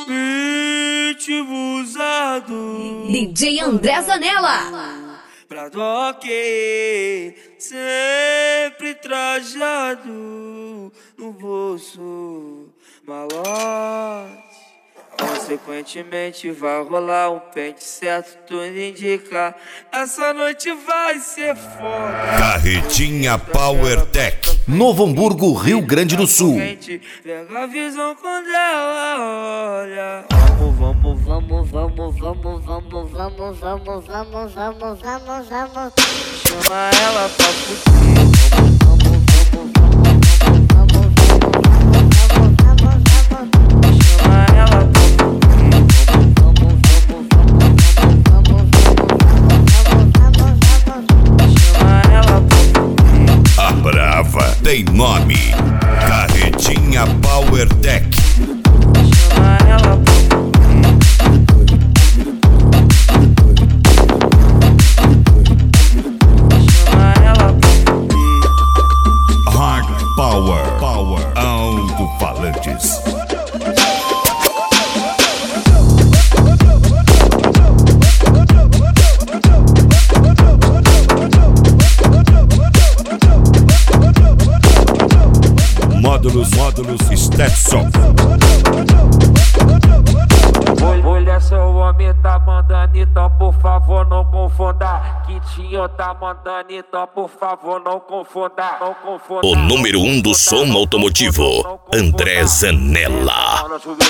Ritmo usado. DJ André Zanella. Pra toque, sempre trajado no bolso, malote. Consequentemente vai rolar um pente certo, tudo indica. Essa noite vai ser foda. Carretinha PowerTech, Novo Hamburgo, Rio Grande do Sul. Pega a visão quando ela olha. Vamos. Chama ela pra fuder. A brava tem nome, Carretinha PowerTech. Chama ela pra Hard Power, alto-falantes. Módulos Stetson. Olha, seu homem tá mandando, então por favor não confunda. Quitinho tá mandando, então por favor não confunda. O número 1 do som automotivo, André Zanella.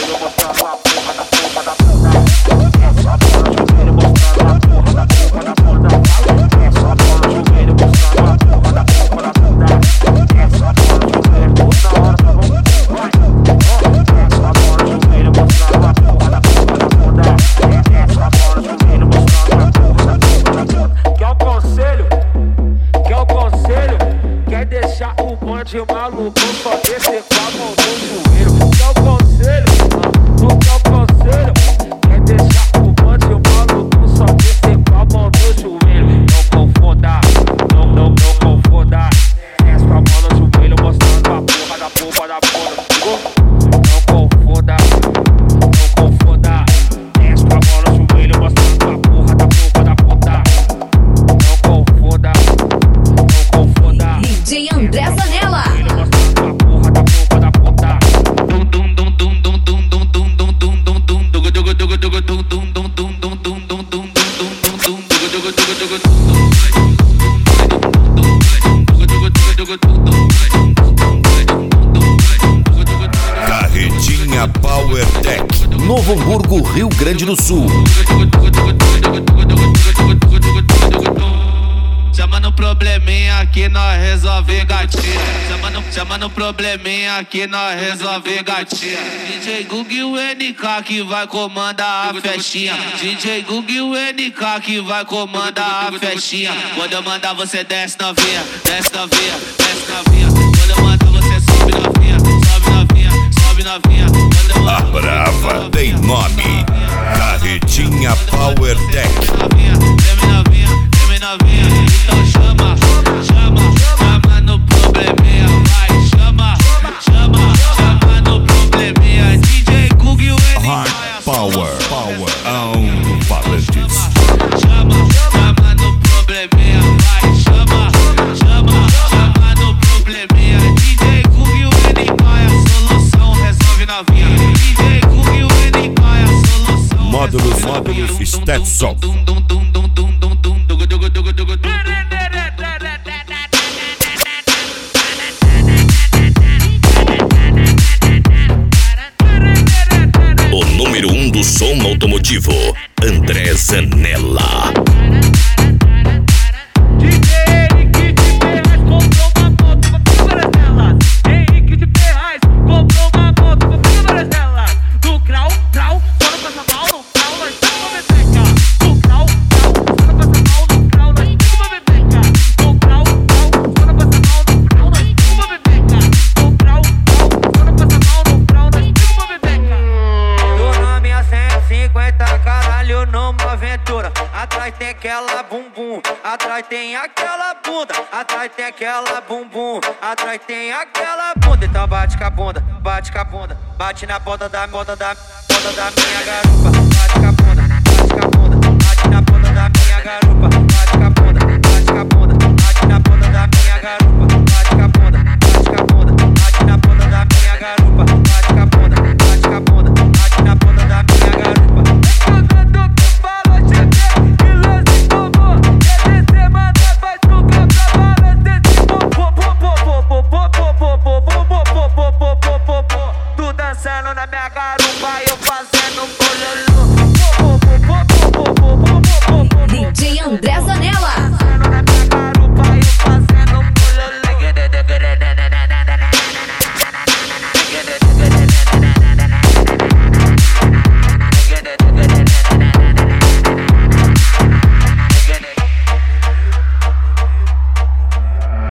De maluco, só descer com a mão no joelho. Que é o conselho, quer deixar o bonde maluco, só descer com a mão no joelho. Não confunda, não confunda. Desce com a mão no joelho, mostrando a porra da porra da porra. Não confunda, desce com a mão no joelho, mostrando a porra da porra da puta. Não confunda. DJ André Zanella. Carretinha PowerTech, Novo Hamburgo, Rio Grande do Sul. Chama no probleminha que nós resolve gatinha. Chama no probleminha que nós resolve gatinha. DJ Gug e o NK que vai comandar a festinha. DJ Gug e o NK que vai comandar a festinha. Quando eu mandar você desce novinha, desce novinha, desce novinha. Quando eu mandar você sobe novinha, sobe novinha, sobe novinha. A brava tem nome, Carretinha PowerTech. Então chama no probleminha, vai, chama no probleminha. DJ Gug e o NK. Hard Power, alto-falantes. Chama no probleminha, vai, chama no probleminha. DJ Gug e o NK, a solução resolve novinha. DJ Gug e o NK, a solução. Módulos Stetson. O número 1 do som automotivo, André Zanella. Atrás tem aquela bumbum, atrás tem aquela bunda, atrás tem aquela bumbum, atrás tem aquela bunda. Então bate com a bunda, bate com a bunda, bate na ponta da ponta da minha garupa, bate com a bunda, bate com a bunda, bate na ponta da minha garupa,